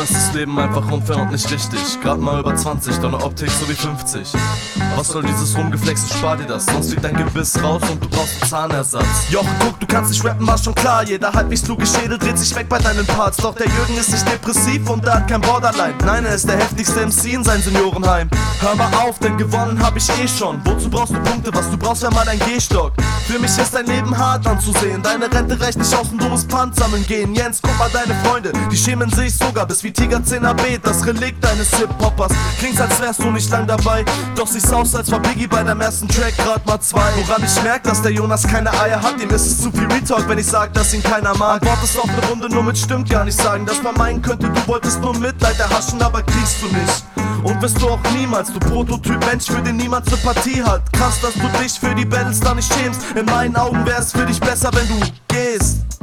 ist das Leben einfach unfair und nicht richtig. Grad mal über 20, doch ne Optik so wie 50. Was soll dieses Rumgeflexe, spar dir das, sonst fliegt dein Gebiss raus und du brauchst einen Zahnersatz. Joch, guck, du kannst nicht rappen, war schon klar. Jeder halbwegs kluge Schädel dreht sich weg bei deinen Parts. Doch der Jürgen ist nicht depressiv und er hat kein Borderline. Nein, er ist der heftigste MC in sein Seniorenheim. Hör mal auf, denn gewonnen hab ich eh schon. Wozu brauchst du Punkte, was du brauchst, wär mal dein Gehstock. Für mich ist dein Leben hart anzusehen. Deine Rente reicht nicht aus und du musst Pfand sammeln gehen. Jens, guck mal deine Freunde, die schämen sich sogar bis wie Tiger 10er B. Das Relikt deines Hip-Hoppers. Klingt's als wärst du nicht lang dabei, doch sieh's aus als war Biggie bei deinem ersten Track grad mal 2. Woran ich merk, dass der Jonas keine Eier hat, ihm ist es zu viel Retalk, wenn ich sag, dass ihn keiner mag. Antwortest auf ne Runde nur mit stimmt gar nicht sagen, dass man meinen könnte, du wolltest nur Mitleid erhaschen, aber kriegst du nicht. Und wirst du auch niemals, du Prototyp Mensch, für den niemand Sympathie hat. Krass, dass du dich für die Battles da nicht schämst. In meinen Augen wär's für dich besser, wenn du gehst.